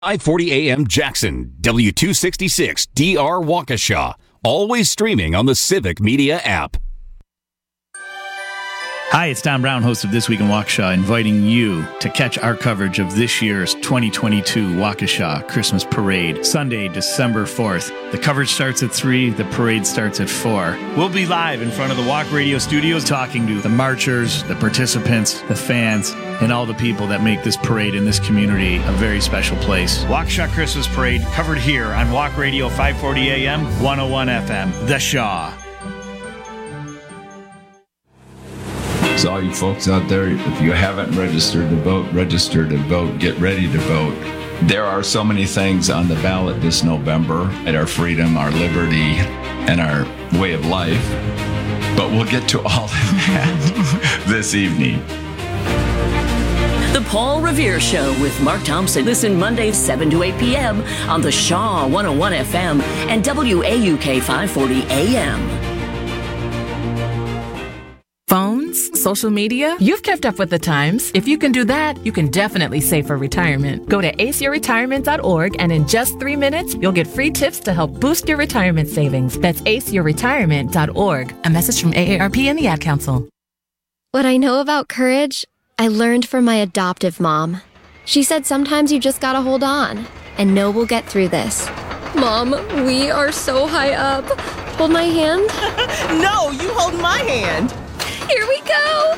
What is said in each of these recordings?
540 AM Jackson, W266 DR Waukesha. Always streaming on the Civic Media app. Hi, it's Don Brown, host of This Week in Waukesha, inviting you to catch our coverage of this year's 2022 Waukesha Christmas Parade, Sunday, December 4th. The coverage starts at 3, the parade starts at 4. We'll be live in front of the Walk Radio studios talking to the marchers, the participants, the fans, and all the people that make this parade in this community a very special place. Waukesha Christmas Parade covered here on Walk Radio 540 AM, 101 FM, The Shaw. So all you folks out there, if you haven't registered to vote, register to vote. Get ready to vote. There are so many things on the ballot this November at our freedom, our liberty, and our way of life. But we'll get to all of that this evening. The Paul Revere Show with Mark Thompson. Listen Mondays 7 to 8 p.m. on the Shaw 101 FM and WAUK 540 AM. Phones, social media, you've kept up with the times. If you can do that, you can definitely save for retirement. Go to aceyourretirement.org and in just 3 minutes, you'll get free tips to help boost your retirement savings. That's aceyourretirement.org. A message from AARP and the Ad Council. What I know about courage, I learned from my adoptive mom. She said sometimes you just gotta hold on and know we'll get through this. Mom, we are so high up. Hold my hand. No, you hold my hand. Here we go!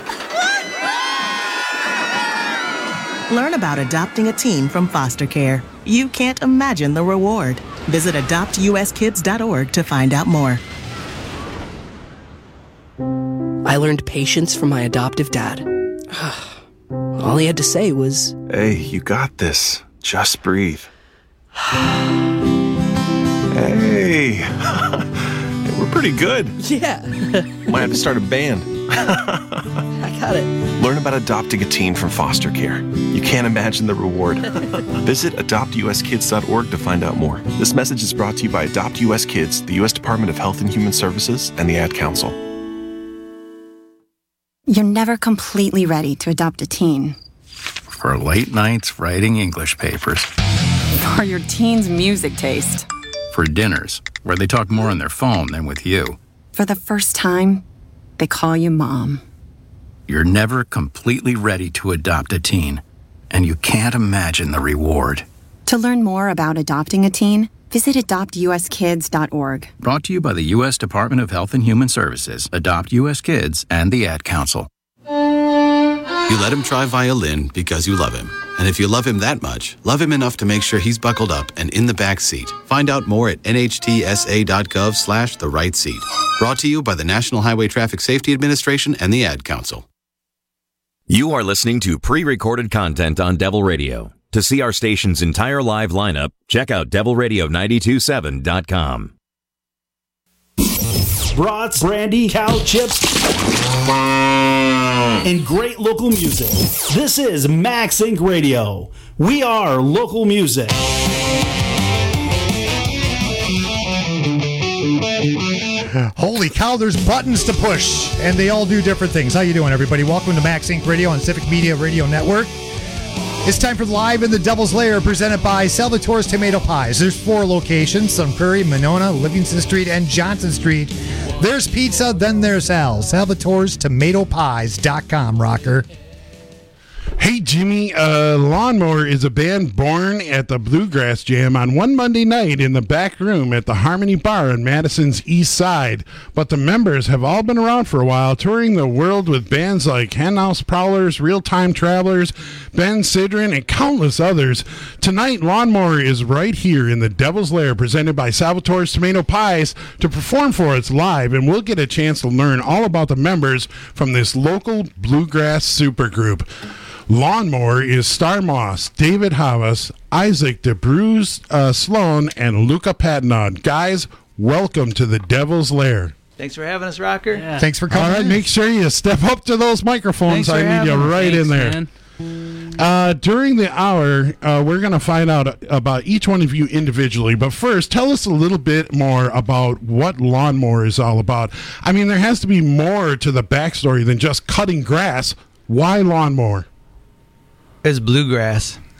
Learn about adopting a teen from foster care. You can't imagine the reward. Visit adoptuskids.org to find out more. I learned patience from my adoptive dad. All he had to say was, "Hey, you got this. Just breathe." Hey, we're pretty good. yeah. Might have to start a band. I got it. Learn about adopting a teen from foster care. You can't imagine the reward. Visit adoptuskids.org to find out more. This message is brought to you by Adopt US Kids, the U.S. Department of Health and Human Services, and the Ad Council. You're never completely ready to adopt a teen. For late nights writing English papers. For your teen's music taste. For dinners, where they talk more on their phone than with you. For the first time, they call you Mom. You're never completely ready to adopt a teen, and you can't imagine the reward. To learn more about adopting a teen, visit adoptuskids.org. Brought to you by the U.S. Department of Health and Human Services, Adopt U.S. Kids, and the Ad Council. You let him try violin because you love him. And if you love him that much, love him enough to make sure he's buckled up and in the back seat. Find out more at nhtsa.gov/the-right-seat. Brought to you by the National Highway Traffic Safety Administration and the Ad Council. You are listening to pre-recorded content on Devil Radio. To see our station's entire live lineup, check out devilradio927.com. Brats, brandy, cow chips, and great local music. This is Max Inc. Radio. We are local music. Holy cow, there's buttons to push, and they all do different things. How you doing, everybody? Welcome to Max Inc. Radio on Civic Media Radio Network. It's time for Live in the Devil's Lair, presented by Salvatore's Tomato Pies. There's 4 locations: Sun Prairie, Monona, Livingston Street, and Johnson Street. There's pizza, then there's Al. Salvatore's TomatoPies.com, rocker. Hey, Jimmy, Lawnmower is a band born at the Bluegrass Jam on one Monday night in the back room at the Harmony Bar on Madison's East Side. But the members have all been around for a while, touring the world with bands like Henhouse Prowlers, Real Time Travelers, Ben Sidran, and countless others. Tonight, Lawnmower is right here in the Devil's Lair, presented by Salvatore's Tomato Pies, to perform for us live, and we'll get a chance to learn all about the members from this local bluegrass supergroup. Lawnmower is Star Moss, David Havas, Isaac DeBruce Sloan, and Luca Patnaud. Guys, welcome to the Devil's Lair. Thanks for having us, Rocker. Yeah. Thanks for coming. All right, make sure you step up to those microphones. I need you right in there. During the hour, we're going to find out about each one of you individually. But first, tell us a little bit more about what Lawnmower is all about. I mean, there has to be more to the backstory than just cutting grass. Why Lawnmower? It's bluegrass.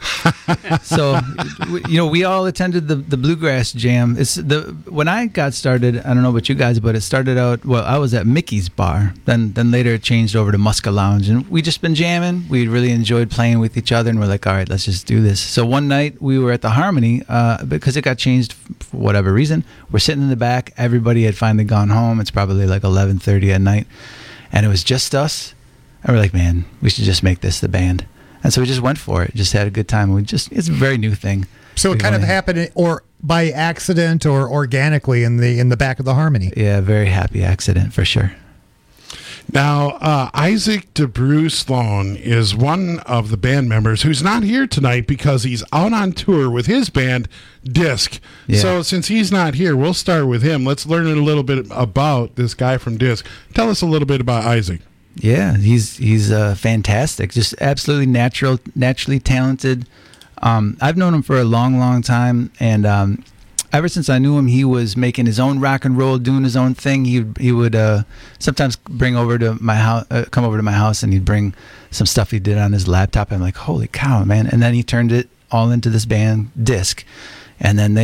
So, we all attended the Bluegrass Jam. When I got started, I don't know about you guys, but it started out, I was at Mickey's Bar. Then later it changed over to Muska Lounge. And we just been jamming. We really enjoyed playing with each other. And we're like, all right, let's just do this. So one night we were at the Harmony, because it got changed for whatever reason. We're sitting in the back. Everybody had finally gone home. It's probably like 11:30 at night. And it was just us. And we're like, man, we should just make this the band. And so we just went for it. Just had a good time. It's a very new thing. So it kind of happened, or by accident, or organically in the back of the Harmony. Yeah, very happy accident for sure. Now, Isaac DeBrew Sloan is one of the band members who's not here tonight because he's out on tour with his band, Disc. Yeah. So since he's not here, we'll start with him. Let's learn a little bit about this guy from Disc. Tell us a little bit about Isaac. Yeah, he's fantastic. Just absolutely naturally talented. I've known him for a long, long time, and ever since I knew him, he was making his own rock and roll, doing his own thing. He would sometimes come over to my house, and he'd bring some stuff he did on his laptop. I'm like, holy cow, man! And then he turned it all into this band, Disc, and then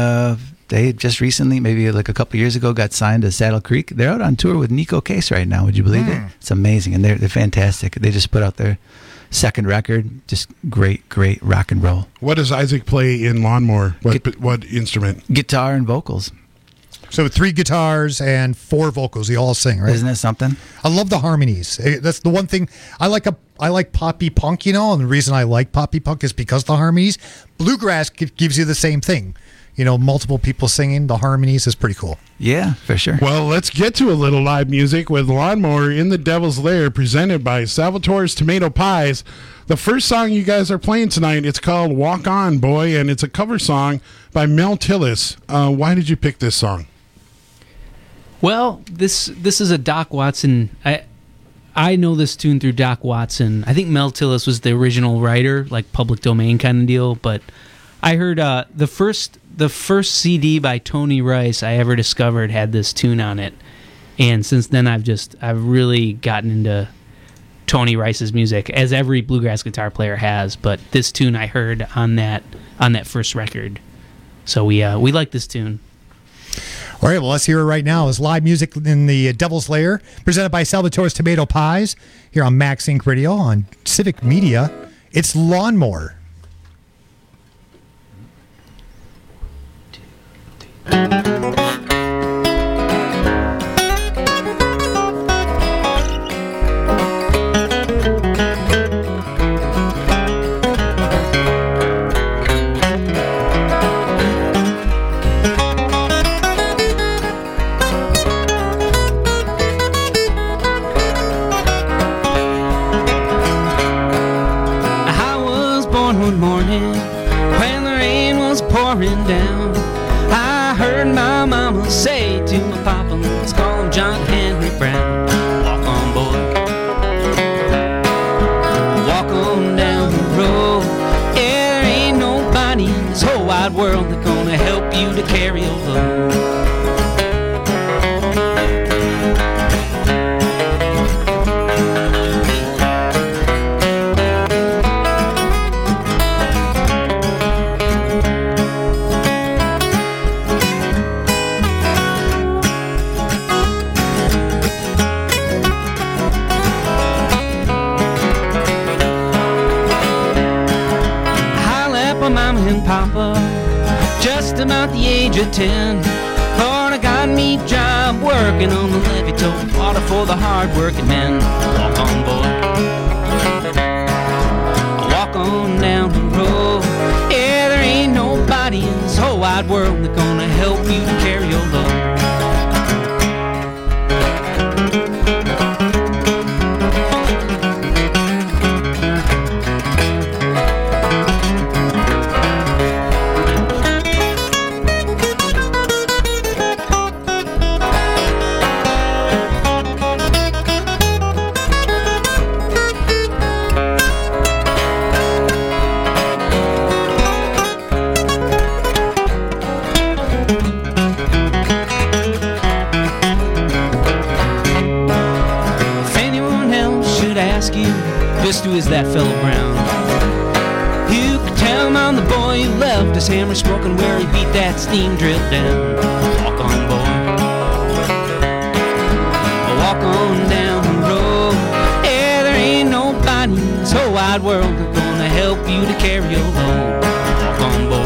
they just recently, maybe like a couple years ago, got signed to Saddle Creek. They're out on tour with Nico Case right now. Would you believe it? It's amazing, and they're fantastic. They just put out their second record. Just great rock and roll. What does Isaac play in Lawnmower? What instrument? Guitar and vocals. So 3 guitars and 4 vocals. You all sing, right? Isn't that something? I love the harmonies. That's the one thing I like. I like poppy punk, and the reason I like poppy punk is because of the harmonies. Bluegrass gives you the same thing. Multiple people singing, the harmonies is pretty cool. Yeah, for sure. Well, let's get to a little live music with Lawnmower in the Devil's Lair, presented by Salvatore's Tomato Pies. The first song you guys are playing tonight, it's called Walk On, Boy, and it's a cover song by Mel Tillis. Why did you pick this song? Well, this is a Doc Watson. I know this tune through Doc Watson. I think Mel Tillis was the original writer, like Public Domain kind of deal, but I heard the first CD by Tony Rice I ever discovered had this tune on it, and since then I've really gotten into Tony Rice's music, as every bluegrass guitar player has. But this tune I heard on that first record, so we like this tune. All right, well, let's hear it right now. It's live music in the Devil's Lair, presented by Salvatore's Tomato Pies, here on Max Inc. Radio on Civic Media. It's Lawnmower. Down. I heard my mama say to my papa, let's call him John Henry Brown. Walk on, boy, walk on down the road. Yeah, there ain't nobody in this whole wide world that's gonna help you to carry your load. Papa, just about the age of 10. Lord, I got me a job working on the levee toll, water for the hard-working men. Walk on, boy, walk on down the road. Yeah, there ain't nobody in this whole wide world that's gonna help you to carry your load. Just who is that fellow Brown? You could hammer smoking where he beat that steam drill down. Walk on, boy. Walk on down the road. Yeah, there ain't nobody in this whole wide world that's gonna help you to carry your load. Walk on, boy.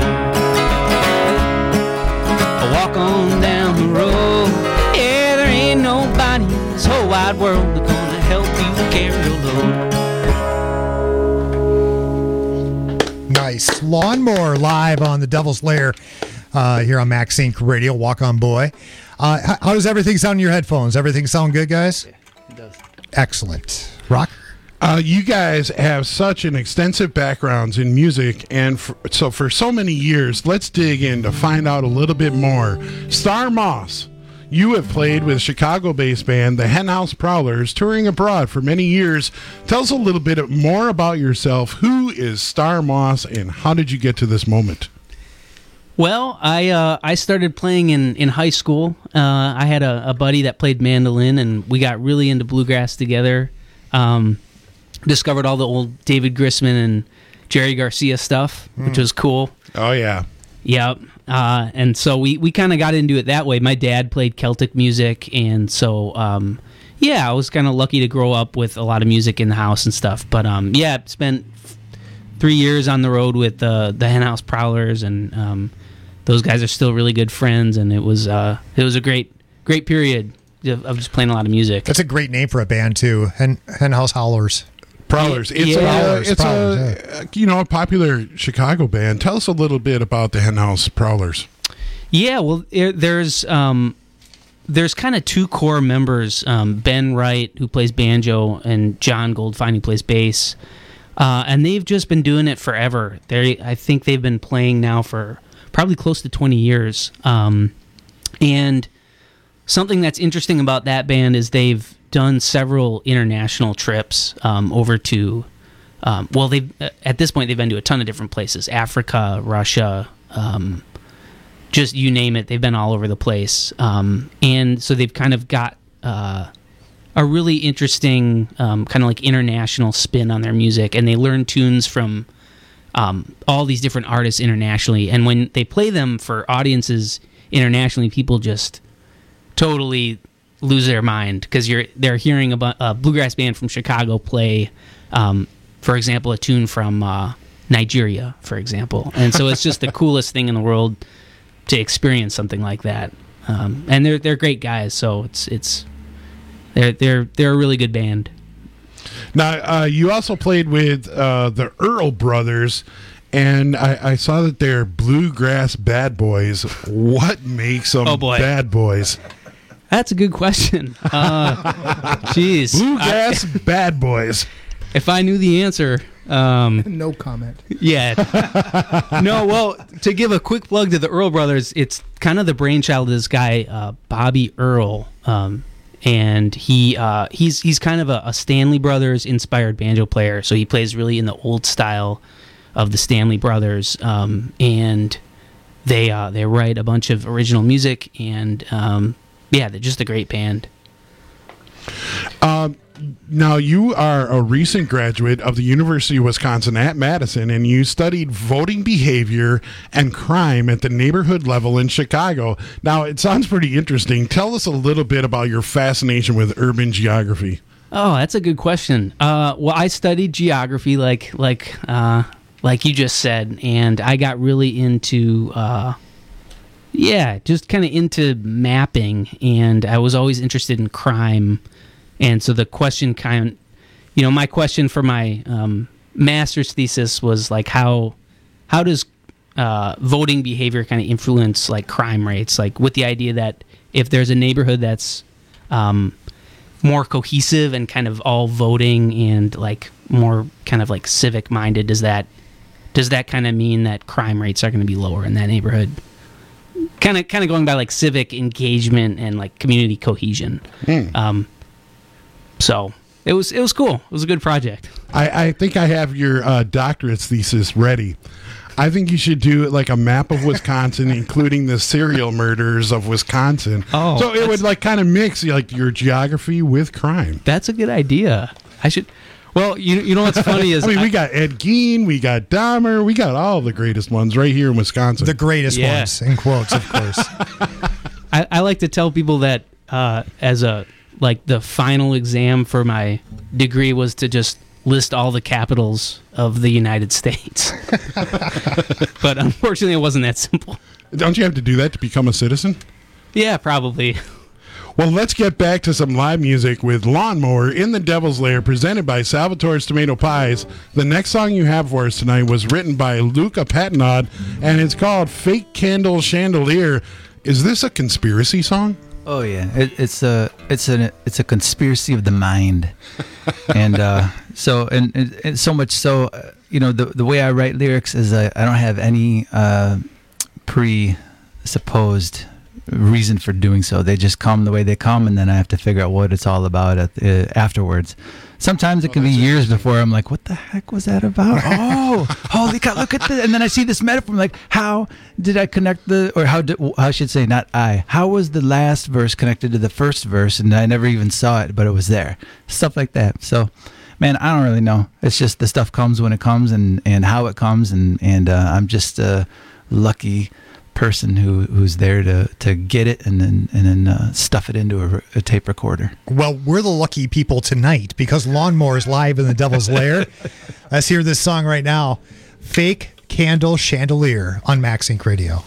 Walk on down the road. Yeah, there ain't nobody in this whole wide world that's gonna help you to carry your load. Nice. Lawnmower live on the Devil's Lair here on Max Inc. Radio. Walk on, boy. How does everything sound in your headphones? Everything sound good, guys? Yeah, it does. Excellent. Rock? You guys have such an extensive backgrounds in music, and for so many years, let's dig in to find out a little bit more. Star Moss, you have played with Chicago-based band the Henhouse Prowlers, touring abroad for many years. Tell us a little bit more about yourself. Who is Star Moss, and how did you get to this moment? Well, I started playing in high school. I had a buddy that played mandolin, and we got really into bluegrass together. Discovered all the old David Grisman and Jerry Garcia stuff, which was cool. Oh, yeah. Yep. And so we kind of got into it that way. My dad played Celtic music, and so, I was kind of lucky to grow up with a lot of music in the house and stuff. But, spent 3 years on the road with the Henhouse Prowlers, and those guys are still really good friends, and it was a great period of just playing a lot of music. That's a great name for a band, too. Henhouse Howlers. Prowlers. It's a popular Chicago band. Tell us a little bit about the Henhouse Prowlers. Yeah, well, there's kind of two core members, Ben Wright, who plays banjo, and John Goldfine, who plays bass. And they've just been doing it forever. I think they've been playing now for probably close to 20 years. And something that's interesting about that band is they've done several international trips over to, they've at this point they've been to a ton of different places: Africa, Russia, just you name it. They've been all over the place, and so they've kind of got a really interesting kind of like international spin on their music, and they learn tunes from all these different artists internationally. And when they play them for audiences internationally, people just totally lose their mind because they're hearing a bluegrass band from Chicago play, for example, a tune from Nigeria, for example. And so it's just the coolest thing in the world to experience something like that. And they're great guys, so they're a really good band. Now, you also played with the Earl Brothers, and I saw that they're bluegrass bad boys. What makes them bad boys? That's a good question. Jeez. Bluegrass bad boys. If I knew the answer... no comment. Yeah. No, well, to give a quick plug to the Earl Brothers, it's kind of the brainchild of this guy, Bobby Earl. And he's kind of a Stanley Brothers inspired banjo player, so he plays really in the old style of the Stanley Brothers, and they write a bunch of original music, and they're just a great band. Now, you are a recent graduate of the University of Wisconsin at Madison, and you studied voting behavior and crime at the neighborhood level in Chicago. Now, it sounds pretty interesting. Tell us a little bit about your fascination with urban geography. Oh, that's a good question. Well, I studied geography like you just said, and I got really into just kind of into mapping, and I was always interested in crime. And so the question my question for my master's thesis was like, how does voting behavior kind of influence like crime rates? Like with the idea that if there's a neighborhood that's more cohesive and kind of all voting and like more kind of like civic minded, does that kind of mean that crime rates are going to be lower in that neighborhood? Kind of going by like civic engagement and like community cohesion. So it was cool. It was a good project. I think I have your doctorate thesis ready. I think you should do like a map of Wisconsin, including the serial murders of Wisconsin. Oh, so it would like kind of mix like your geography with crime. That's a good idea. Well, you know what's funny is I mean, we got Ed Gein, we got Dahmer, we got all the greatest ones right here in Wisconsin. The greatest ones, in quotes, of course. I like to tell people that as the final exam for my degree was to just list all the capitals of the United States. But unfortunately, it wasn't that simple. Don't you have to do that to become a citizen? Yeah, probably. Well, let's get back to some live music with Lawnmower in the Devil's Lair, presented by Salvatore's Tomato Pies. The next song you have for us tonight was written by Luca Patinod, and it's called Fake Candle Chandelier. Is this a conspiracy song? Oh yeah, it's a conspiracy of the mind, and so much so, the way I write lyrics is I don't have any presupposed reason for doing so. They just come the way they come, and then I have to figure out what it's all about afterwards. Sometimes it can be years before I'm like, what the heck was that about? Oh, holy cow, look at this. And then I see this metaphor. I'm like, how did I connect how was the last verse connected to the first verse? And I never even saw it, but it was there. Stuff like that. So, man, I don't really know. It's just the stuff comes when it comes and how it comes. And I'm just a lucky person who's there to get it and then stuff it into a tape recorder. Well, we're the lucky people tonight because Lawnmower is live in the Devil's Lair. Let's hear this song right now. Fake Candle Chandelier on Max Inc. Radio.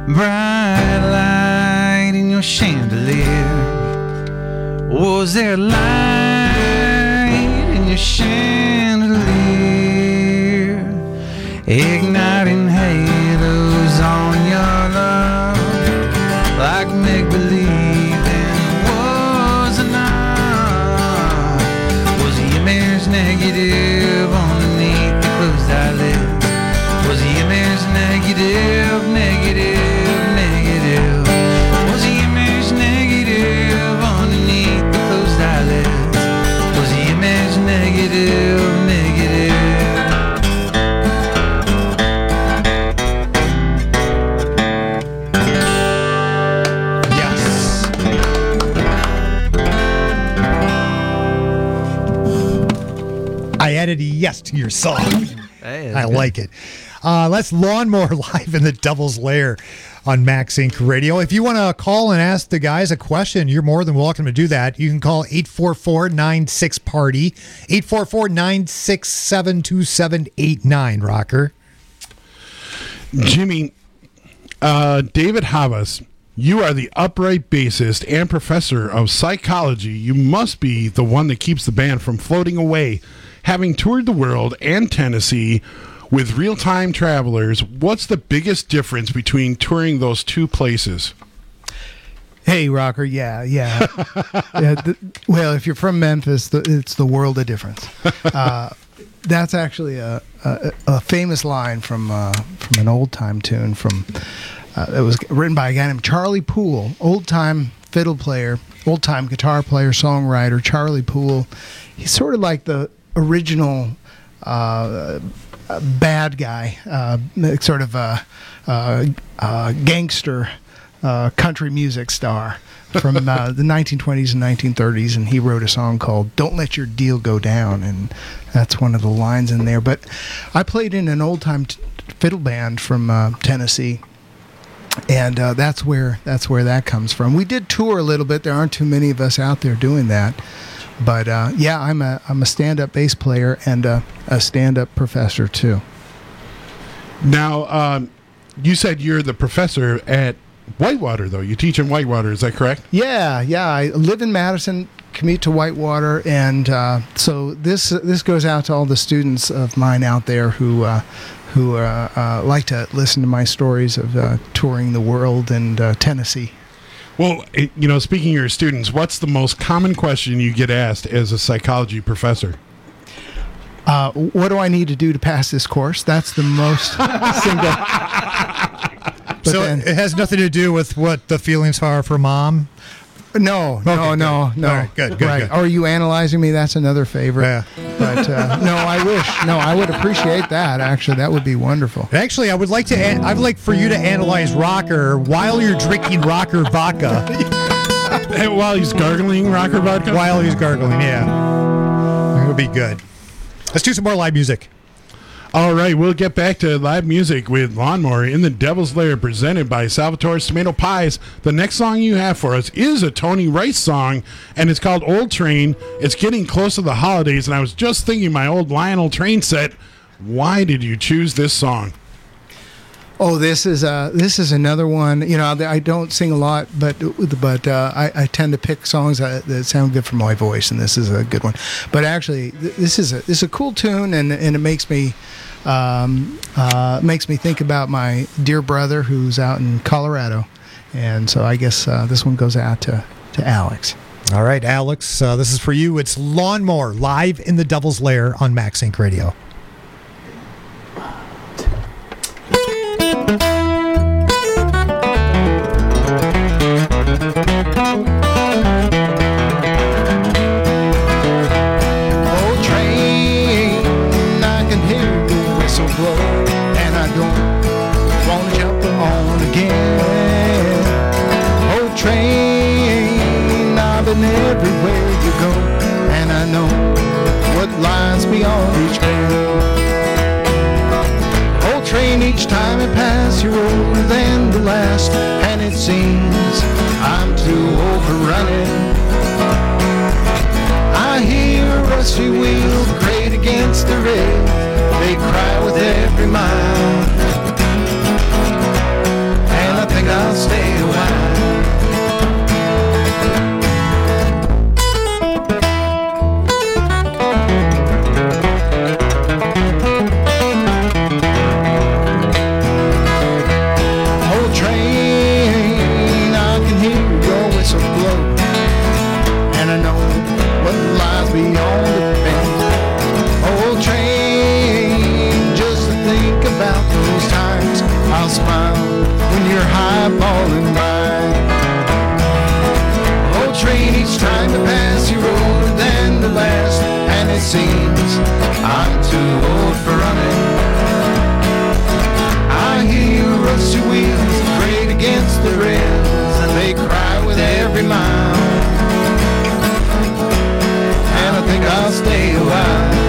bright light in your chandelier? Was there light in your chandelier, igniting halos on your love like make-believe? And was it not? Was the image negative underneath the closed eyelids? Was the image negative, negative, negative? Was the image negative underneath the closed eyelids? Was the image negative, negative? I added a yes to your song. Hey, I like it. That's Lawnmower live in the Devil's Lair on Max Inc. Radio. If you want to call and ask the guys a question, you're more than welcome to do that. You can call 844-96-PARTY, 844-967-2789, Rocker. Jimmy, David Havas, you are the upright bassist and professor of psychology. You must be the one that keeps the band from floating away. Having toured the world and Tennessee with Real-Time Travelers, what's the biggest difference between touring those two places? Hey, Rocker, yeah. Well, if you're from Memphis, it's the world of difference. That's actually a famous line from an old-time tune from it was written by a guy named Charlie Poole, old-time fiddle player, old-time guitar player, songwriter, Charlie Poole. He's sort of like the original bad guy, sort of gangster country music star from the 1920s and 1930s, and he wrote a song called "Don't Let Your Deal Go Down," and that's one of the lines in there. But I played in an old-time fiddle band from Tennessee, and that's where that comes from. We did tour a little bit. There aren't too many of us out there doing that. But yeah, I'm a stand-up bass player and a stand-up professor too. Now, you said you're the professor at Whitewater, though. You teach in Whitewater, is that correct? Yeah. I live in Madison, commute to Whitewater, and so this goes out to all the students of mine out there who like to listen to my stories of touring the world and Tennessee. Well, speaking of your students, what's the most common question you get asked as a psychology professor? What do I need to do to pass this course? That's the most single. So it has nothing to do with what the feelings are for Mom? No. All right, good. Are you analyzing me? That's another favorite. Yeah. But no, I wish. No, I would appreciate that. Actually, that would be wonderful. Actually, I'd like for you to analyze Rocker while you're drinking Rocker vodka. While he's gargling Rocker vodka? While he's gargling, yeah. It'll be good. Let's do some more live music. All right, we'll get back to live music with Lawnmower in the Devil's Lair, presented by Salvatore's Tomato Pies. The next song you have for us is a Tony Rice song, and it's called Old Train. It's getting close to the holidays, and I was just thinking my old Lionel Train set. Why did you choose this song? Oh, this is another one. I don't sing a lot, but I tend to pick songs that sound good for my voice, and this is a good one. But actually, this is a cool tune, and it makes me think about my dear brother who's out in Colorado, and so I guess this one goes out to Alex. All right, Alex, this is for you. It's Lawnmower live in the Devil's Lair on Max Inc. Radio. Everywhere you go, and I know what lies beyond each bend. Old train, each time it passes, you're older than the last, and it seems I'm too old for running. I hear rusty wheels grate against the rail, they cry with every mile, and I think seems I'm too old for running. I hear your rusty wheels grate against the rails, and they cry with every mile. And I think I'll stay a while.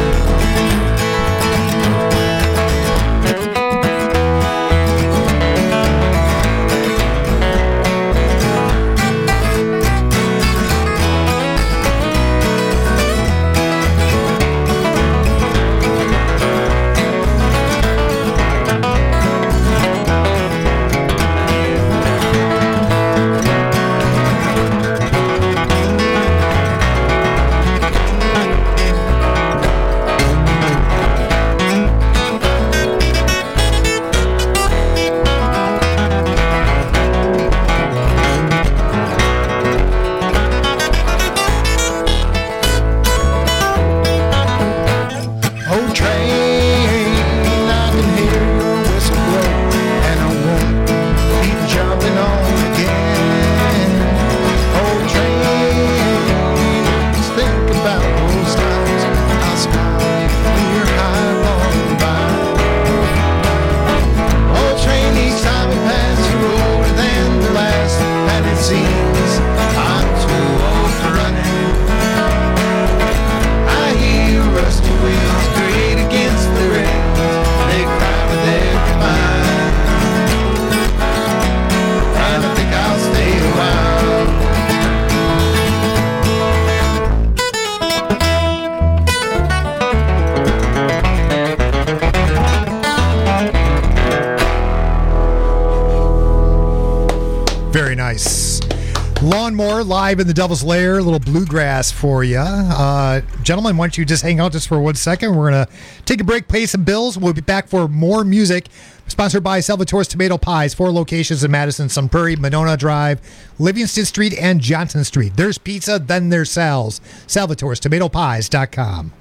Lawnmower live in the Devil's Lair, a little bluegrass for you. Gentlemen, why don't you just hang out just for 1 second? We're going to take a break, pay some bills. We'll be back for more music. Sponsored by Salvatore's Tomato Pies, 4 locations in Madison, Sun Prairie, Monona Drive, Livingston Street, and Johnson Street. There's pizza, then there's Sal's. Salvatore'sTomatoPies.com.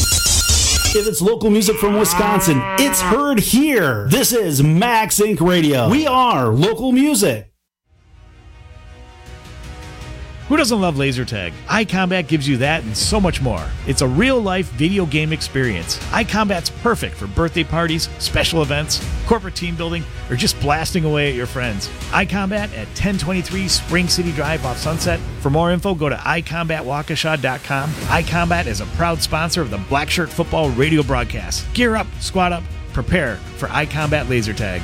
If it's local music from Wisconsin, it's heard here. This is Max Inc. Radio. We are local music. Who doesn't love laser tag? iCombat gives you that and so much more. It's a real-life video game experience. iCombat's perfect for birthday parties, special events, corporate team building, or just blasting away at your friends. iCombat at 1023 Spring City Drive off Sunset. For more info, go to iCombatWaukesha.com. iCombat is a proud sponsor of the Black Shirt Football radio broadcast. Gear up, squad up, prepare for iCombat laser tag.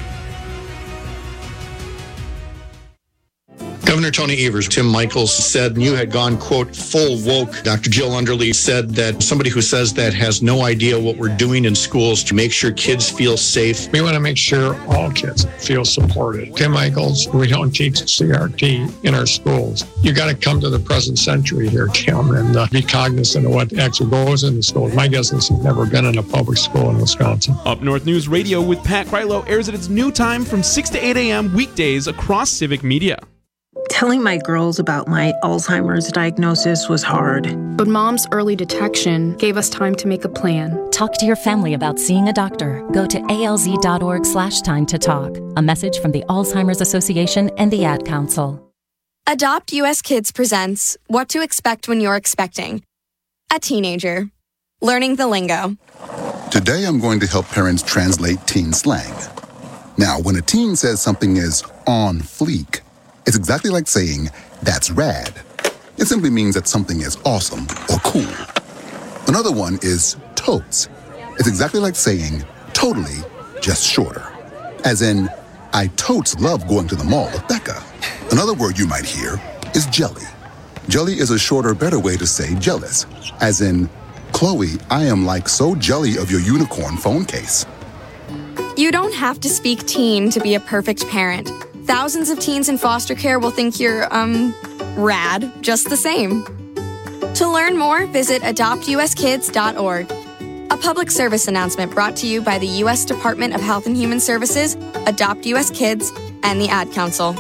Governor Tony Evers, Tim Michaels said you had gone, quote, full woke. Dr. Jill Underly said that somebody who says that has no idea what we're doing in schools to make sure kids feel safe. We want to make sure all kids feel supported. Tim Michaels, we don't teach CRT in our schools. You got to come to the present century here, Tim, and be cognizant of what actually goes in the schools. My guess is you've never been in a public school in Wisconsin. Up North News Radio with Pat Krylo airs at its new time from 6 to 8 a.m. weekdays across Civic Media. Telling my girls about my Alzheimer's diagnosis was hard. But Mom's early detection gave us time to make a plan. Talk to your family about seeing a doctor. Go to alz.org/time to talk. A message from the Alzheimer's Association and the Ad Council. Adopt US Kids presents What to Expect When You're Expecting. A teenager. Learning the lingo. Today I'm going to help parents translate teen slang. Now, when a teen says something is on fleek, it's exactly like saying, that's rad. It simply means that something is awesome or cool. Another one is totes. It's exactly like saying, totally, just shorter. As in, I totes love going to the mall with Becca. Another word you might hear is jelly. Jelly is a shorter, better way to say jealous. As in, Chloe, I am like so jelly of your unicorn phone case. You don't have to speak teen to be a perfect parent. Thousands of teens in foster care will think you're, rad, just the same. To learn more, visit adoptuskids.org. A public service announcement brought to you by the U.S. Department of Health and Human Services, Adopt U.S. Kids, and the Ad Council.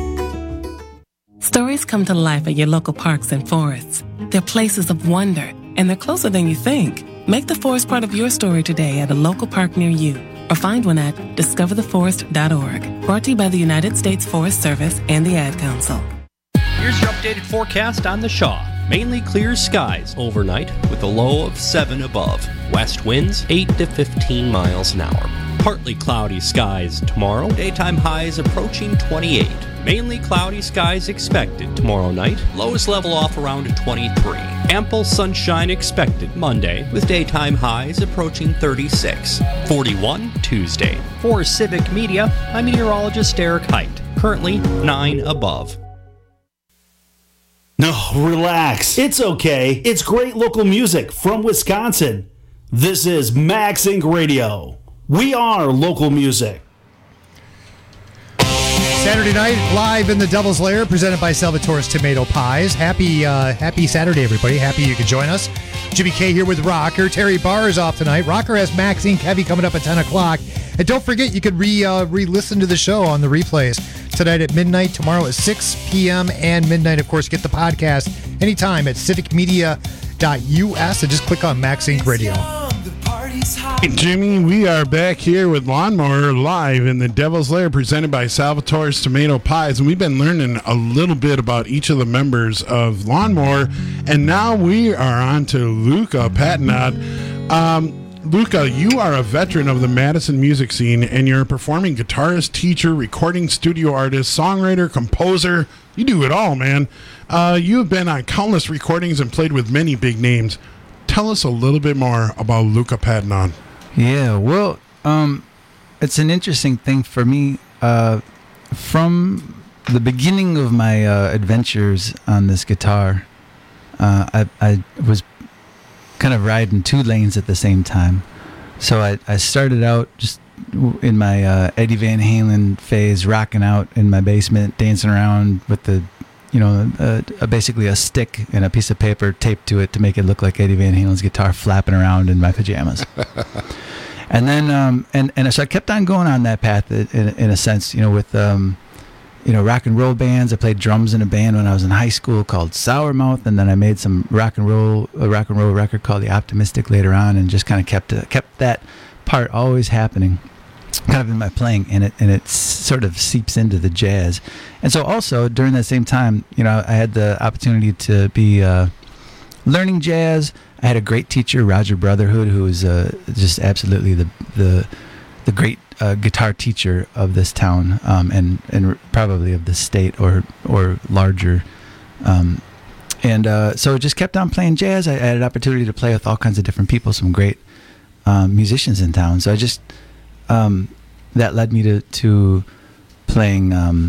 Stories come to life at your local parks and forests. They're places of wonder, and they're closer than you think. Make the forest part of your story today at a local park near you, or find one at discovertheforest.org. Brought to you by the United States Forest Service and the Ad Council. Here's your updated forecast on the Shaw. Mainly clear skies overnight with a low of 7 above. West winds 8 to 15 miles an hour. Partly cloudy skies tomorrow. Daytime highs approaching 28. Mainly cloudy skies expected tomorrow night. Lows level off around 23. Ample sunshine expected Monday with daytime highs approaching 36. 41 Tuesday. For Civic Media, I'm meteorologist Eric Height. Currently 9 above. No, relax. It's okay. It's great local music from Wisconsin. This is Max Inc. Radio. We are local music. Saturday night, live in the Devil's Lair, presented by Salvatore's Tomato Pies. Happy Saturday, everybody. Happy you could join us. Jimmy K here with Rocker. Terry Barr is off tonight. Rocker has Max Inc. Heavy coming up at 10 o'clock. And don't forget, you could re-listen to the show on the replays tonight at midnight, tomorrow at 6 p.m. and midnight. Of course, get the podcast anytime at civicmedia.us and just click on Max Inc. Radio. Hey, Jimmy, we are back here with Lawnmower live in the Devil's Lair, presented by Salvatore's Tomato Pies, and we've been learning a little bit about each of the members of Lawnmower, and now we are on to Luca Patinat. Luca, you are a veteran of the Madison music scene, and you're a performing guitarist, teacher, recording studio artist, songwriter, composer. You do it all, man. You have been on countless recordings and played with many big names. Tell us a little bit more about Luca Patinat. Yeah, well, it's an interesting thing for me. From the beginning of my adventures on this guitar, I was kind of riding two lanes at the same time. So I started out just in my Eddie Van Halen phase, rocking out in my basement, dancing around with the basically a stick and a piece of paper taped to it to make it look like Eddie Van Halen's guitar flapping around in my pajamas. And then, so I kept on going on that path in a sense, with, rock and roll bands. I played drums in a band when I was in high school called Sourmouth, and then I made a rock and roll record called The Optimistic later on, and just kind of kept that part always happening, kind of in my playing, and it sort of seeps into the jazz. And so also during that same time, I had the opportunity to be learning jazz. I had a great teacher, Roger Brotherhood, who was just absolutely the great guitar teacher of this town, and probably of the state or larger. So it just kept on playing jazz. I had an opportunity to play with all kinds of different people, some great musicians in town. So I just that led me to playing,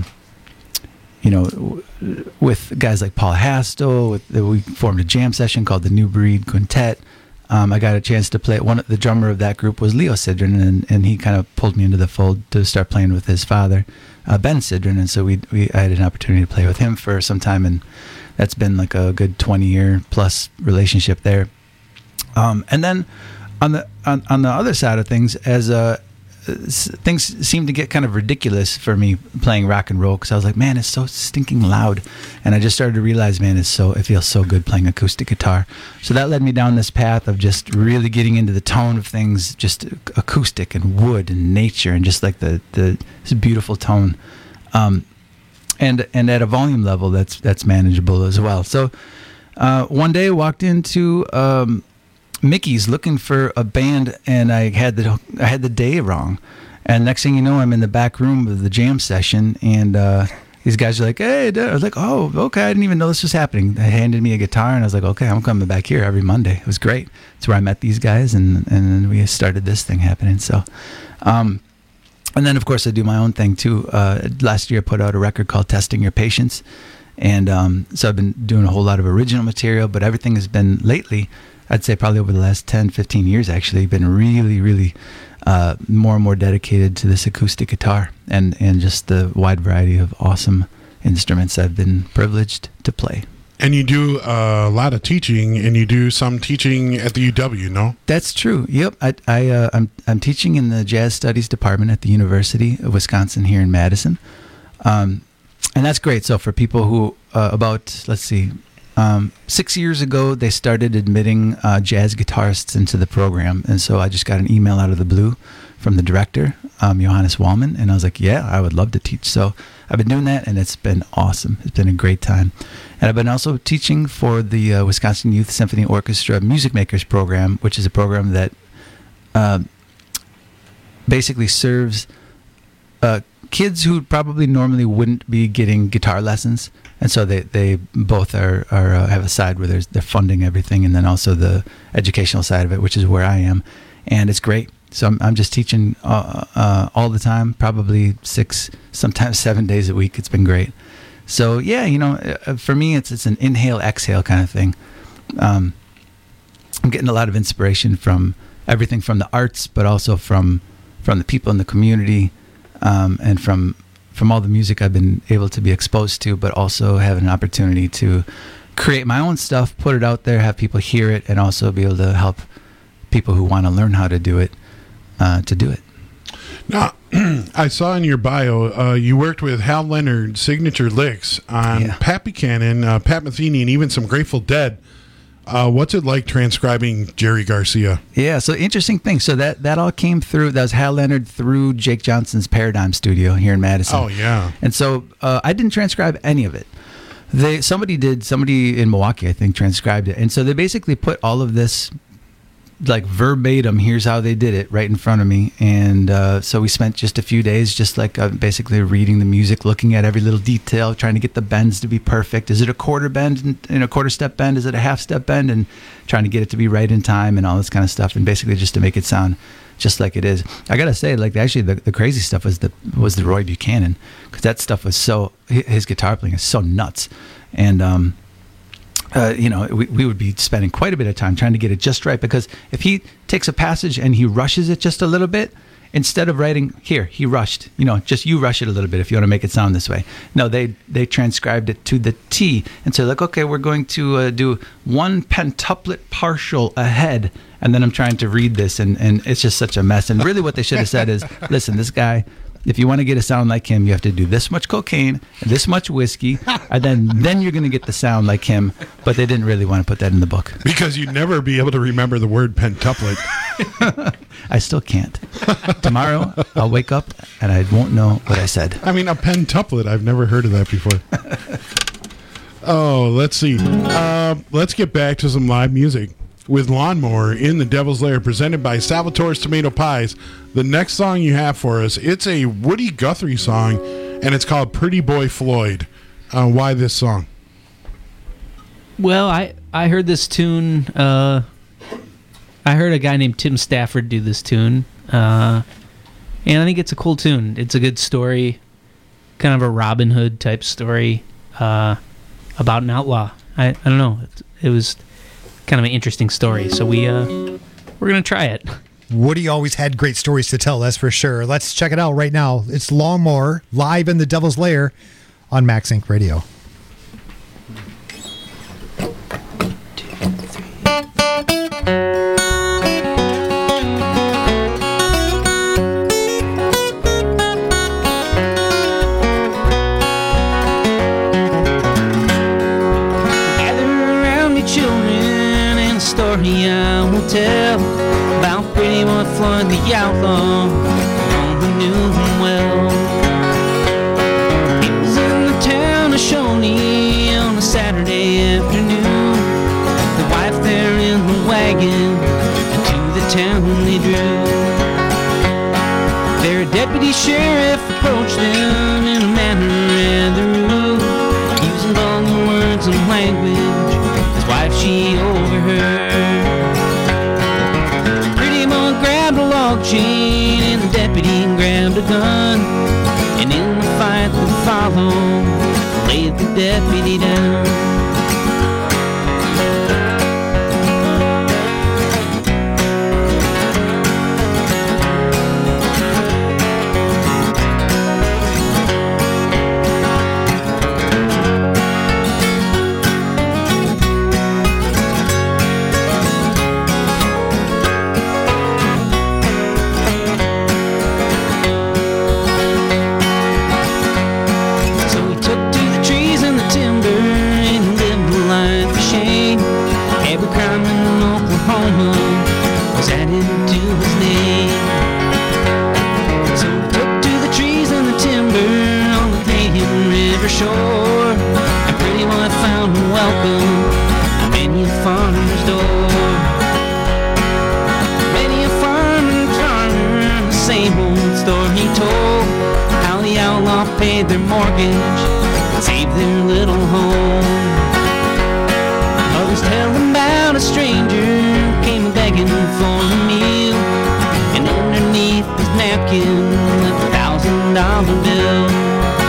with guys like Paul Hastel. We formed a jam session called the New Breed Quintet. I got a chance to play. The drummer of that group was Leo Sidran, and he kind of pulled me into the fold to start playing with his father, Ben Sidran. And so I had an opportunity to play with him for some time, and that's been like a good 20-year plus relationship there. And then on the other side of things, as things seemed to get kind of ridiculous for me playing rock and roll, because I was like, man, it's so stinking loud, and I just started to realize, man, it feels so good playing acoustic guitar. So that led me down this path of just really getting into the tone of things, just acoustic and wood and nature, and just like this beautiful tone, and at a volume level that's manageable as well. So one day I walked into Mickey's looking for a band, and I had the day wrong, and next thing you know, I'm in the back room of the jam session, and these guys are like, hey, I was like, oh, okay, I didn't even know this was happening. They handed me a guitar, and I was like, okay, I'm coming back here every Monday. It was great. It's where I met these guys, and then we started this thing happening. So and then of course I do my own thing too. Last year I put out a record called Testing Your Patience, and so I've been doing a whole lot of original material, but everything has been lately, I'd say probably over the last 10, 15 years actually, been really, really more and more dedicated to this acoustic guitar and just the wide variety of awesome instruments I've been privileged to play. And you do a lot of teaching, and you do some teaching at the UW, no? That's true. Yep. I'm teaching in the Jazz Studies Department at the University of Wisconsin here in Madison. And that's great. So for people who, about 6 years ago, they started admitting jazz guitarists into the program. And so I just got an email out of the blue from the director, Johannes Wallman, and I was like, yeah, I would love to teach. So I've been doing that, and it's been awesome. It's been a great time. And I've been also teaching for the Wisconsin Youth Symphony Orchestra Music Makers Program, which is a program that basically serves kids who probably normally wouldn't be getting guitar lessons. And so they both are have a side where they're funding everything, and then also the educational side of it, which is where I am. And it's great. So I'm just teaching all the time, probably 6, sometimes 7 days a week. It's been great. So yeah, for me, it's an inhale, exhale kind of thing. I'm getting a lot of inspiration from everything from the arts, but also from the people in the community, and from all the music I've been able to be exposed to, but also have an opportunity to create my own stuff, put it out there, have people hear it, and also be able to help people who want to learn how to do it, to do it. Now, I saw in your bio, you worked with Hal Leonard's Signature Licks on Pat Buchanan, Pat Metheny, and even some Grateful Dead. What's it like transcribing Jerry Garcia? Yeah, so interesting thing. So that all came through, that was Hal Leonard through Jake Johnson's Paradigm Studio here in Madison. Oh, yeah. And so I didn't transcribe any of it. Somebody in Milwaukee, I think, transcribed it. And so they basically put all of this, like verbatim, here's how they did it, right in front of me. And so we spent just a few days just like basically reading the music, looking at every little detail, trying to get the bends to be perfect. Is it a quarter bend and a quarter step bend? Is it a half step bend? And trying to get it to be right in time and all this kind of stuff, and basically just to make it sound just like it is. I gotta say, like, actually the crazy stuff was the Roy Buchanan, because that stuff was so, his guitar playing is so nuts. And we would be spending quite a bit of time trying to get it just right, because if he takes a passage and he rushes it just a little bit, instead of writing, here, he rushed, just you rush it a little bit if you want to make it sound this way. No, they transcribed it to the T. And so like, okay, we're going to do one pentuplet partial ahead. And then I'm trying to read this, and it's just such a mess. And really what they should have said is, listen, this guy, if you want to get a sound like him, you have to do this much cocaine, this much whiskey, and then you're going to get the sound like him. But they didn't really want to put that in the book. Because you'd never be able to remember the word pentuplet. I still can't. Tomorrow, I'll wake up, and I won't know what I said. I mean, a pentuplet, I've never heard of that before. Oh, let's see. Let's get back to some live music. With Lawnmower in the Devil's Lair, presented by Salvatore's Tomato Pies. The next song you have for us, it's a Woody Guthrie song, and it's called Pretty Boy Floyd. Why this song? Well, I heard this tune. I heard a guy named Tim Stafford do this tune, and I think it's a cool tune. It's a good story, kind of a Robin Hood type story about an outlaw. I don't know. It was kind of an interesting story, so we're gonna try it. Woody always had great stories to tell, that's for sure. Let's check it out right now. It's Lawnmower live in the Devil's Lair on Max Inc. Radio. I will tell about Pretty Boy Floyd, the outlaw, all who knew him well. He was in the town of Shawnee on a Saturday afternoon. The wife there in the wagon, and to the town they drew. Their deputy sheriff approached them in a manner rather rude, using vulgar words and language. His wife, she overheard. Chain and the deputy grabbed a gun, and in the fight that followed, laid the deputy down. So he took to the trees and the timber welcome. Many a farmer's door. Many a farmer charmer, same old story he told. How the outlaw paid their mortgage, saved their little home. Others tell about a stranger who came begging for a meal, and underneath his napkin left $1,000 bill.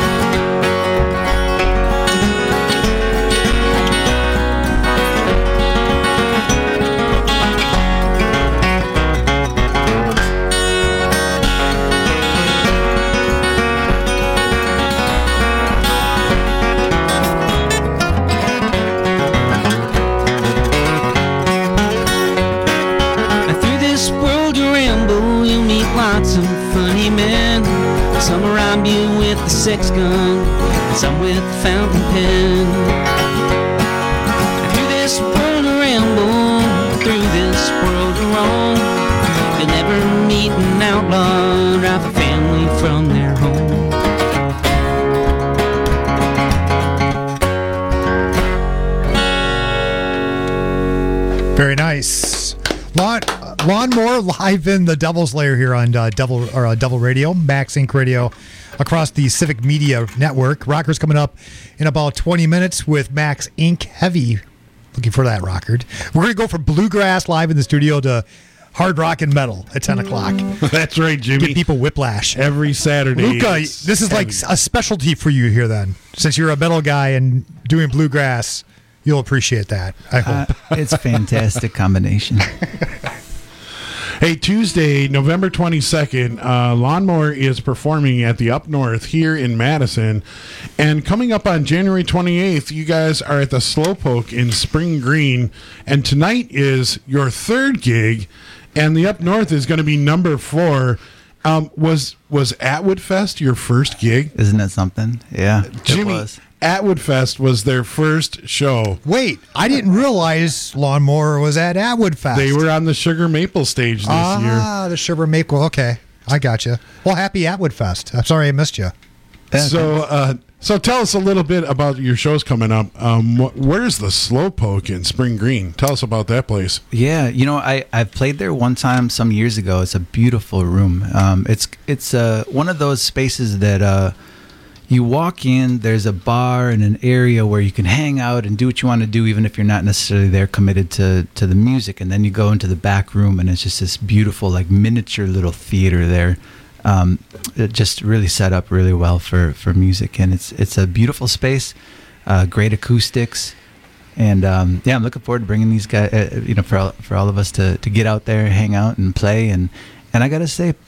Lots of funny men. Some rob you with a six gun, some with a fountain pen. Through this world of ramble, through this world of roam, you'll never meet an outlaw, drive a family from their home. Very nice. Lawnmower live in the Devil's Lair here on Devil Radio, Max Inc. Radio, across the Civic Media Network. Rocker's coming up in about 20 minutes with Max Inc. Heavy. Looking for that rocker. We're going to go from bluegrass live in the studio to hard rock and metal at 10 o'clock. That's right, Jimmy. Give people whiplash. Every Saturday. Luca, this is like a specialty for you here then. Since you're a metal guy and doing bluegrass, you'll appreciate that, I hope. It's a fantastic combination. Hey, Tuesday, November 22nd, Lawnmower is performing at the Up North here in Madison. And coming up on January 28th, you guys are at the Slowpoke in Spring Green. And tonight is your third gig, and the Up North is going to be number 4. Was Atwood Fest your first gig? Isn't that something? Yeah, Jimmy, it was. Atwood Fest was their first show. Wait, I didn't realize Lawnmower was at Atwood Fest. They were on the Sugar Maple stage this year. Ah, the Sugar Maple. Okay, I got you. Well, happy Atwood Fest. I'm sorry I missed you. So tell us a little bit about your shows coming up. Where's the Slowpoke in Spring Green? Tell us about that place. Yeah, I've played there one time some years ago. It's a beautiful room. It's one of those spaces that you walk in, there's a bar and an area where you can hang out and do what you want to do, even if you're not necessarily there committed to the music. And then you go into the back room, and it's just this beautiful, like, miniature little theater there. It just really set up really well for music, and it's a beautiful space, great acoustics, and I'm looking forward to bringing these guys, for all of us to get out there, hang out, and play. And I gotta say,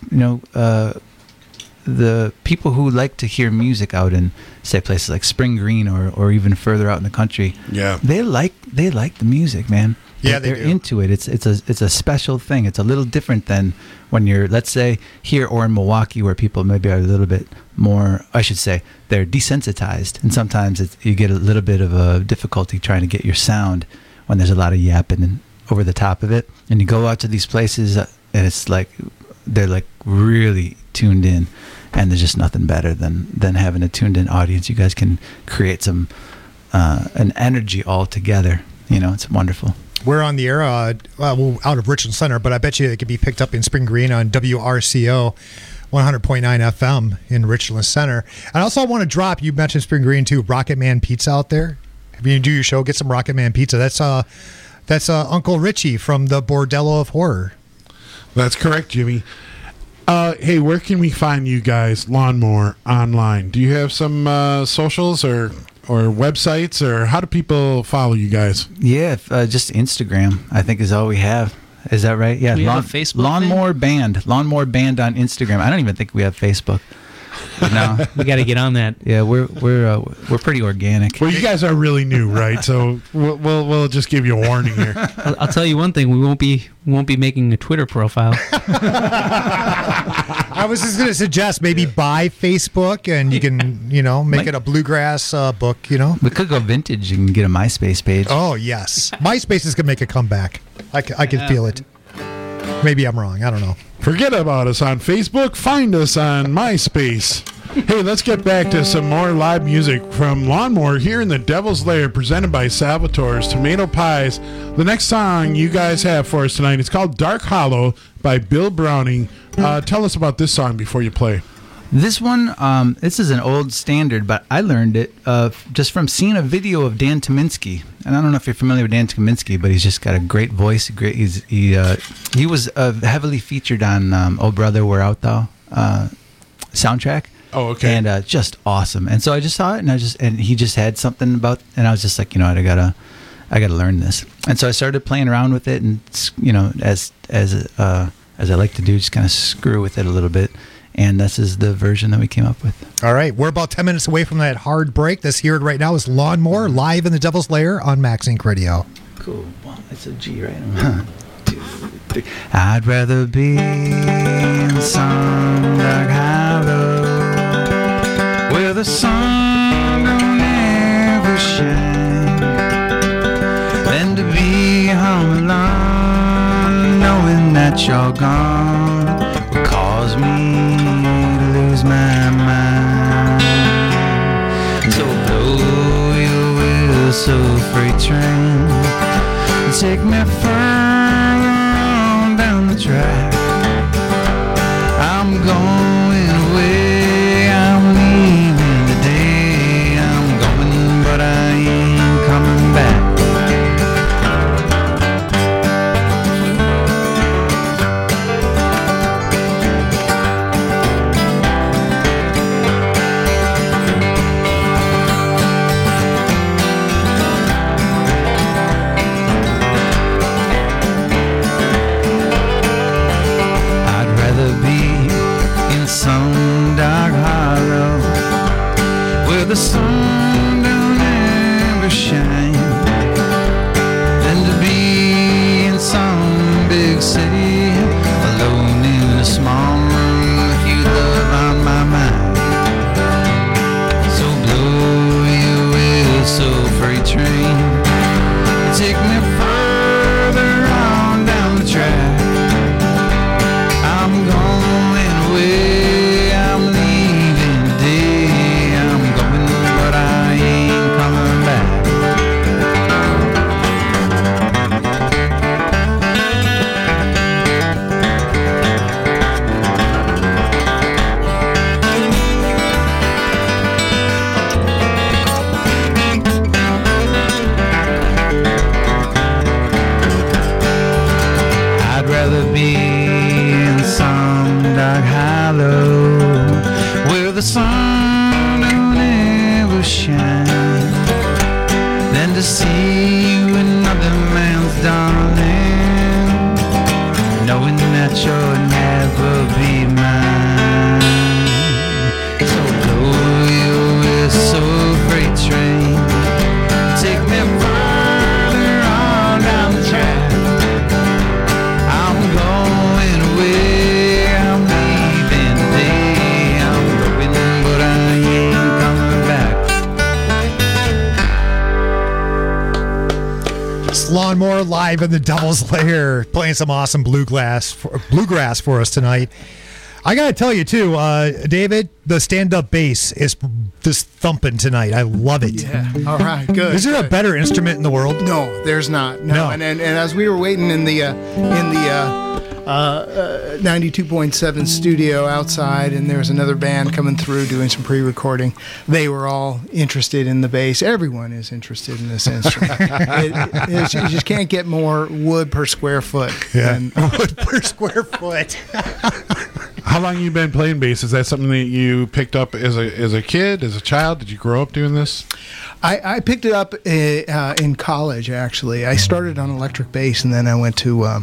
the people who like to hear music out in, say, places like Spring Green or even further out in the country, they like the music, man. Yeah, they're into it. It's a special thing. It's a little different than when you're, let's say, here or in Milwaukee, where people maybe are a little bit more, I should say, they're desensitized, and sometimes you get a little bit of a difficulty trying to get your sound when there's a lot of yapping over the top of it. And you go out to these places, and it's like they're like really tuned in, and there's just nothing better than having a tuned in audience. You guys can create some an energy all together. It's wonderful. We're on the air, out of Richland Center, but I bet you it could be picked up in Spring Green on WRCO 100.9 FM in Richland Center. And also I want to drop, you mentioned Spring Green too, Rocket Man Pizza out there. If you do your show, get some Rocket Man Pizza. That's Uncle Richie from the Bordello of Horror. That's correct, Jimmy. Hey, where can we find you guys, Lawnmower, online? Do you have some socials or websites, or how do people follow you guys? Yeah, just Instagram, I think, is all we have. Is that right? Yeah. We have a Facebook Lawnmower Band. Lawnmower Band on Instagram. I don't even think we have Facebook. No, we got to get on that. Yeah, we're pretty organic. Well, you guys are really new, right? So we'll just give you a warning here. I'll tell you one thing: we won't be making a Twitter profile. I was just going to suggest maybe buy Facebook, and you can make it a bluegrass book. We could go vintage and get a MySpace page. Oh yes, MySpace is going to make a comeback. I can feel it. Maybe I'm wrong. I don't know. Forget about us on Facebook. Find us on MySpace. Hey, let's get back to some more live music from Lawnmower here in the Devil's Lair, presented by Salvatore's Tomato Pies. The next song you guys have for us tonight is called Dark Hollow by Bill Browning. Tell us about this song before you play. This one, this is an old standard, but I learned it just from seeing a video of Dan Tyminski. And I don't know if you're familiar with Dan Tyminski, but he's just got a great voice. He was heavily featured on Oh Brother, Where Art Thou soundtrack. Oh, okay. And just awesome. And so I just saw it, and he just had something about, and I was just like, you know what, I gotta learn this. And so I started playing around with it, and you know, as I like to do, just kind of screw with it a little bit. And this is the version that we came up with. All right, we're about 10 minutes away from that hard break. This here right now is Lawnmower live in the Devil's Lair on Max Inc. Radio. Cool. Well, it's a G, right? 1, 2, 3. I'd rather be in some dark hollow where the sun don't ever shine than to be home alone, knowing that you're gone will cause me to lose my mind. So blow your whistle, freight train, and take me further on down the track. I'm going away, I'm leaving today. I'm going, but I ain't coming back. Some dark hollow where the sun don't ever shine than to be in some big city alone in a small room with you, love, on my mind. So blow your whistle, freight train, and take me further on down the track. I'm going away, where the sun don't ever shine than to see you another man's darling, knowing that you'll never be mine. So blow your whistle, freight train, take me further on down the track. I'm going away, Lawnmower live in the Devil's Lair, playing some awesome bluegrass for us tonight. I gotta tell you too, David, the stand-up bass is just thumping tonight. I love it. Yeah. All right. Good. Is there a better instrument in the world? No, there's not. No. And as we were waiting in the 92.7 studio outside, and there was another band coming through doing some pre-recording. They were all interested in the bass. Everyone is interested in this instrument. You just can't get more wood per square foot. Yeah, wood per square foot. How long have you been playing bass? Is that something that you picked up as a kid, as a child? Did you grow up doing this? I picked it up in college, actually. I started on electric bass, and then I went to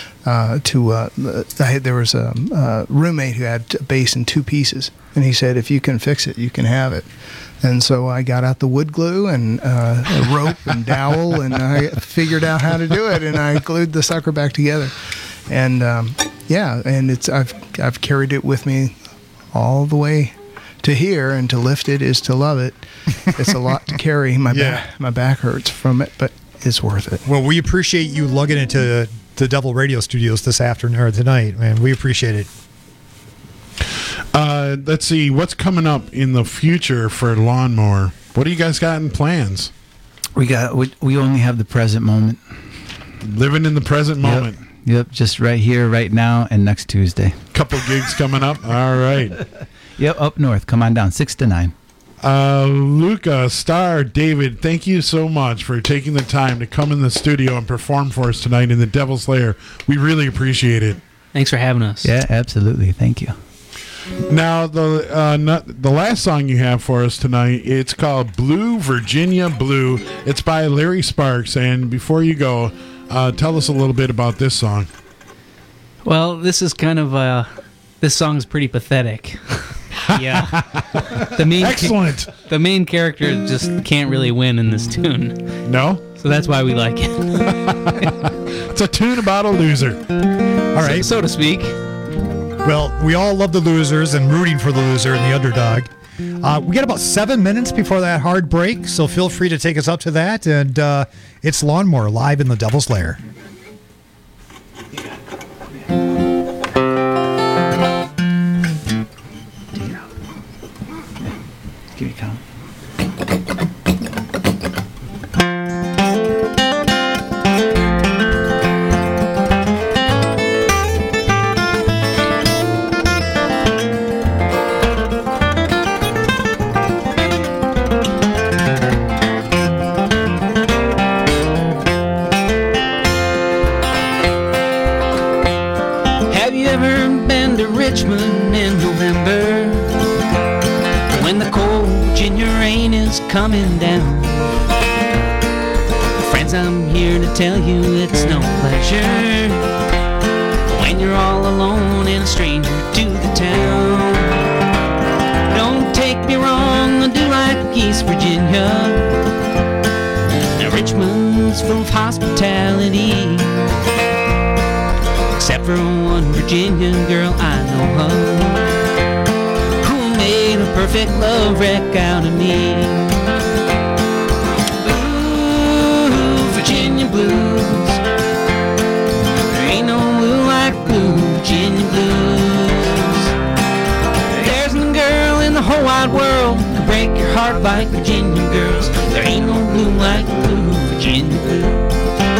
there was a roommate who had a bass in 2 pieces, and he said, if you can fix it, you can have it. And so I got out the wood glue and a rope and dowel, and I figured out how to do it, and I glued the sucker back together. And and I've carried it with me all the way to here, and to lift it is to love it. It's a lot to carry. My back hurts from it, but it's worth it. Well, we appreciate you lugging it to the Devil Radio Studios this afternoon or tonight, man. We appreciate it. Let's see, what's coming up in the future for Lawnmower? What do you guys got in plans? We only have the present moment. Living in the present moment. Yep, just right here, right now, and next Tuesday. Couple gigs coming up. All right. Yep, up north. Come on down, 6 to 9. Luca, Star, David, thank you so much for taking the time to come in the studio and perform for us tonight in the Devil's Lair. We really appreciate it. Thanks for having us. Yeah, absolutely. Thank you. Now, the last song you have for us tonight, it's called Blue, Virginia Blue. It's by Larry Sparks. And before you go, tell us a little bit about this song. Well, this is kind of this song is pretty pathetic. Yeah. Excellent. The main character just can't really win in this tune. No? So that's why we like it. It's a tune about a loser. All right. So to speak. Well, we all love the losers and rooting for the loser and the underdog. We got about 7 minutes before that hard break, so feel free to take us up to that. And it's Lawnmower live in the Devil's Lair. Give me a count. Have you ever been to Richmond in November, when the cold Virginia rain is coming down? Friends, I'm here to tell you it's no pleasure when you're all alone and a stranger to the town. Don't take me wrong, I do like East Virginia. Now Richmond's full of hospitality, except for one Virginia girl I know of, who made a perfect love wreck out of me. Ooh, Virginia blues, there ain't no blue like blue Virginia blues. There's no girl in the whole wide world can break your heart like Virginia girls. There ain't no blue like blue Virginia blues.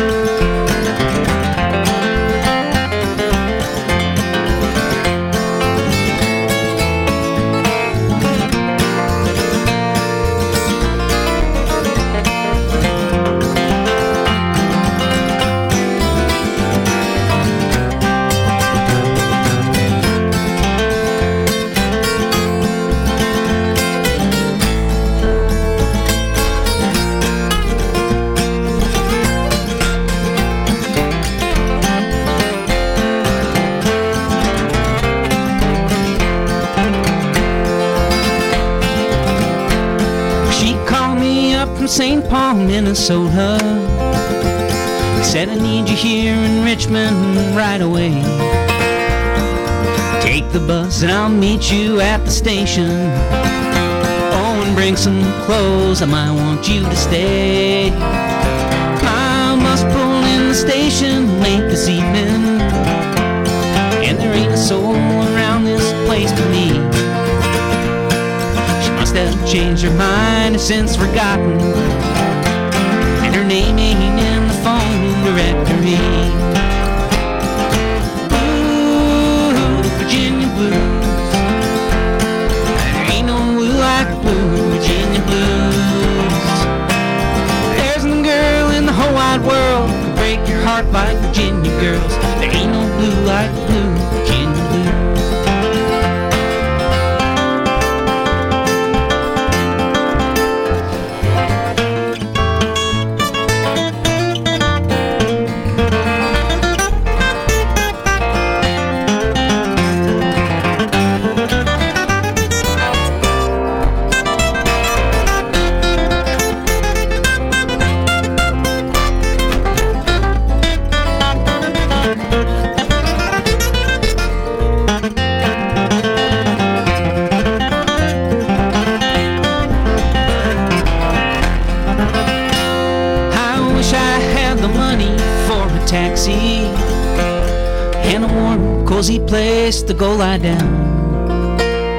St. Paul, Minnesota. He said I need you here in Richmond right away. Take the bus and I'll meet you at the station. Oh, and bring some clothes, I might want you to stay. I must pull in the station late this evening, and there ain't a soul around this place but me. Have changed her mind and since forgotten, and her name ain't in the phone directory. Ooh, Virginia blues, there ain't no blue like blue Virginia blues. There's no girl in the whole wide world can break your heart like Virginia girls. There ain't no blue like blue Virginia blues. Taxi and a warm, cozy place to go lie down.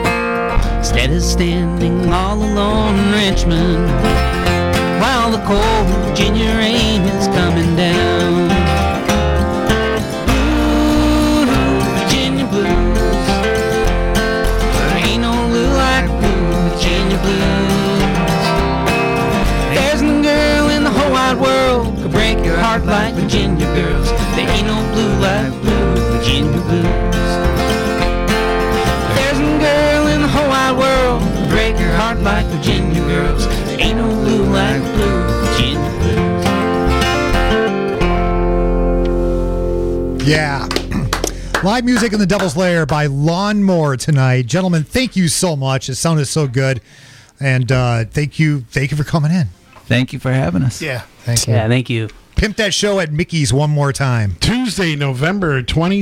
instead of standing all alone in Richmond while the cold Virginia rain is coming down. Blue, Virginia blues, there ain't no blue like blue Virginia blues. There's no girl in the whole wide world could break your heart like Virginia girls. There ain't no blue like blue Virginia blues. There's no girl in the whole wide world could break your heart like Virginia girls. There ain't no blue like blue Virginia blues. Yeah. Live music in the Devil's Lair by Lawnmower tonight. Gentlemen, thank you so much. It sounded so good. And thank you for coming in. Thank you for having us. Yeah, thank you. Yeah, thank you. Pimp that show at Mickey's one more time. Tuesday, November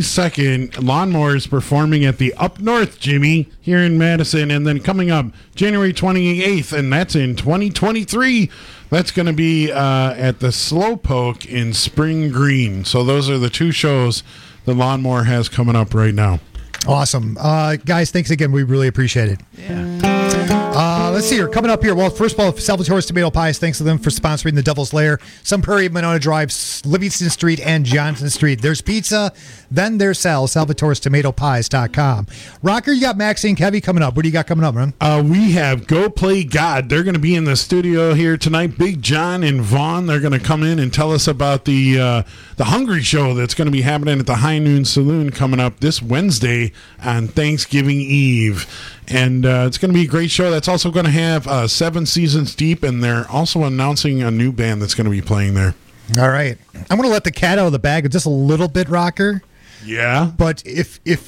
22nd, Lawnmower is performing at the Up North, Jimmy, here in Madison. And then coming up January 28th, and that's in 2023, that's going to be at the Slowpoke in Spring Green. So those are the two shows the Lawnmower has coming up right now. Awesome. Guys, thanks again. We really appreciate it. Yeah. Let's see here. Coming up here. Well, first of all, Salvatore's Tomato Pies, thanks to them for sponsoring the Devil's Lair. Sun Prairie, Monona Drive, Livingston Street, and Johnson Street. There's pizza, then there's Sal, Salvatore'sTomatoPies.com. Rocker, you got Max Inc. Heavy coming up. What do you got coming up, man? We have Go Play God. They're going to be in the studio here tonight. Big John and Vaughn, they're going to come in and tell us about the Hungry Show that's going to be happening at the High Noon Saloon coming up this Wednesday on Thanksgiving Eve. And it's going to be a great show. That's also going to have 7 Seasons Deep, and they're also announcing a new band that's going to be playing there. All right. I'm going to let the cat out of the bag just a little bit, Rocker. Yeah. But if you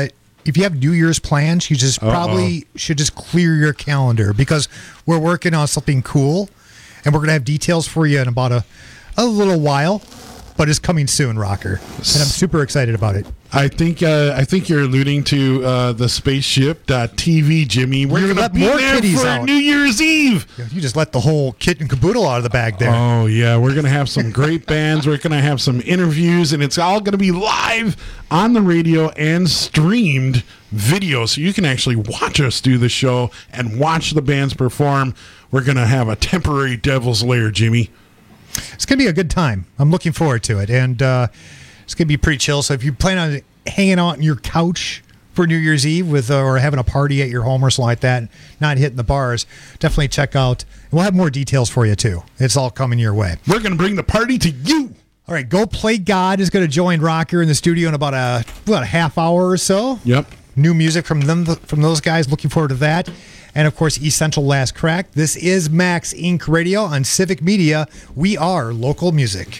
have New Year's plans, you just probably should just clear your calendar, because we're working on something cool, and we're going to have details for you in about a little while. But it's coming soon, Rocker, and I'm super excited about it. I think you're alluding to the spaceship.tv, Jimmy. We're going to be more there kitties for out. New Year's Eve. You just let the whole kit and caboodle out of the bag there. Oh, yeah. We're going to have some great bands. We're going to have some interviews, and it's all going to be live on the radio and streamed video, so you can actually watch us do the show and watch the bands perform. We're going to have a temporary Devil's Lair, Jimmy. It's going to be a good time. I'm looking forward to it. And it's going to be pretty chill. So if you plan on hanging out on your couch for New Year's Eve or having a party at your home or something like that, not hitting the bars, definitely check out. We'll have more details for you, too. It's all coming your way. We're going to bring the party to you. All right, Go Play God is going to join Rocker in the studio in about a half hour or so. Yep. New music from those guys. Looking forward to that. And, of course, Essential Last Crack. This is Max Inc. Radio on Civic Media. We are local music.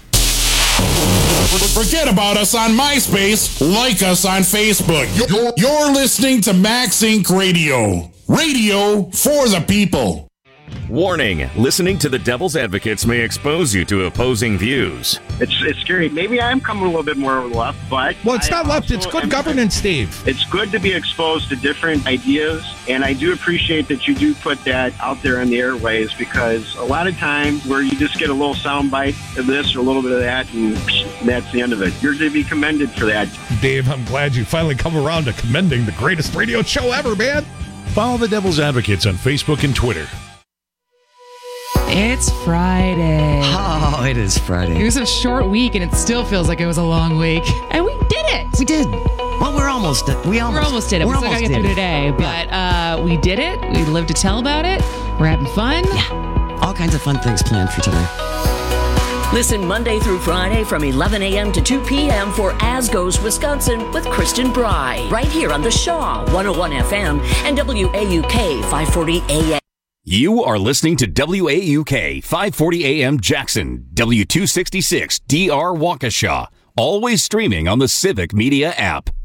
Forget about us on MySpace. Like us on Facebook. You're listening to Max Inc. Radio. Radio for the people. Warning, listening to the Devil's Advocates may expose you to opposing views. It's scary. Maybe I am coming a little bit more left, but... Well, it's not left. It's good governance, Steve. It's good to be exposed to different ideas, and I do appreciate that you do put that out there on the airways, because a lot of times where you just get a little soundbite of this or a little bit of that, and that's the end of it. You're to be commended for that. Dave, I'm glad you finally come around to commending the greatest radio show ever, man. Follow the Devil's Advocates on Facebook and Twitter. It's Friday. Oh, it is Friday. It was a short week, and it still feels like it was a long week. And we did it. We did. Well, we're almost did. We almost did it. We still got to get through today, but we did it. We lived to tell about it. We're having fun. Yeah. All kinds of fun things planned for today. Listen Monday through Friday from 11 a.m. to 2 p.m. for As Goes Wisconsin with Kristen Bry, right here on the Shaw 101 FM and WAUK 540 AM. You are listening to WAUK 540 AM Jackson, W266 DR Waukesha, always streaming on the Civic Media app.